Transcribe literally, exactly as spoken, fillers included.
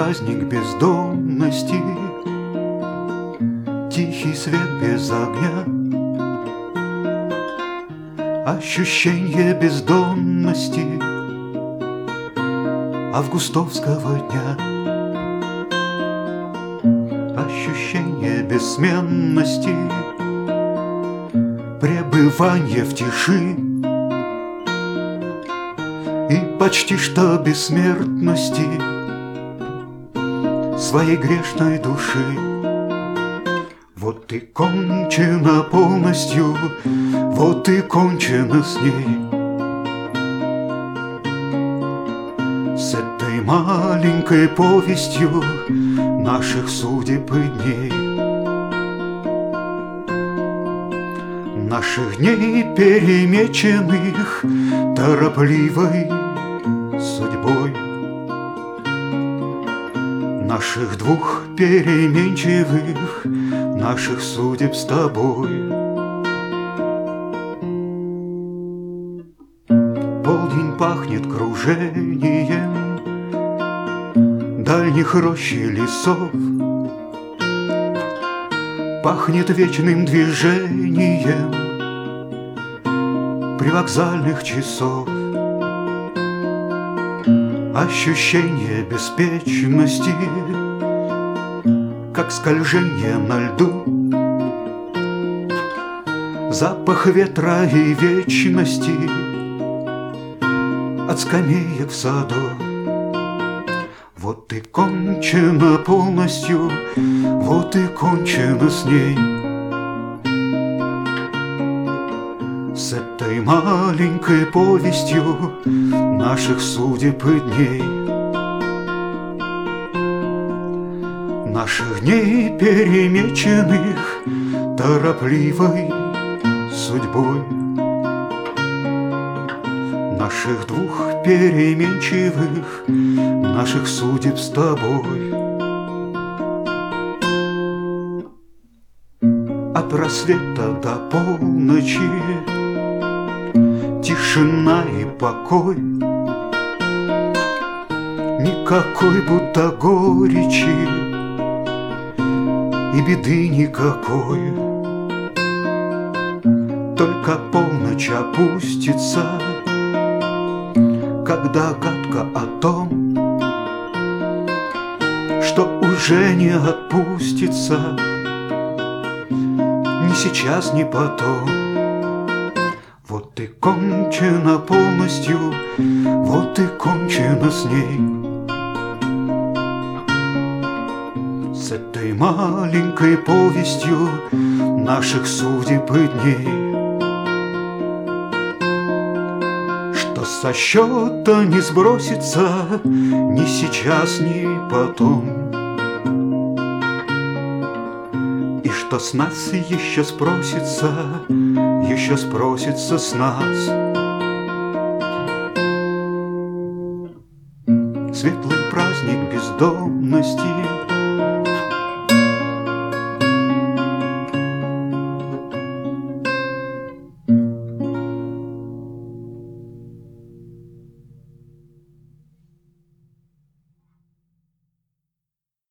праздник бездомности, тихий свет без огня, ощущение бездонности августовского дня, ощущение бессменности, пребывание в тиши и почти что бессмертности своей грешной души. Вот и кончено полностью, вот и кончено с ней, с этой маленькой повестью наших судеб и дней, наших дней, перемеченных торопливой судьбой, наших двух переменчивых, наших судеб с тобой. Полдень пахнет кружением дальних рощ и лесов, пахнет вечным движением привокзальных часов, ощущение беспечности, как скольжение на льду, запах ветра и вечности от скамеек в саду. Вот и кончено полностью, вот и кончено с ней, с этой маленькой повестью наших судеб и дней, наших дней, перемеченных торопливой судьбой, наших двух переменчивых, наших судеб с тобой. От рассвета до полночи тишина и покой, никакой будто горечи и беды никакой. Только полночь опустится, когда догадка о том, что уже не отпустится, ни сейчас, ни потом. Вот и кончено полностью, вот и кончено с ней, с этой маленькой повестью наших судеб и дней, что со счета не сбросится ни сейчас, ни потом, и что с нас еще спросится, еще спросится с нас. Светлый праздник бездомности,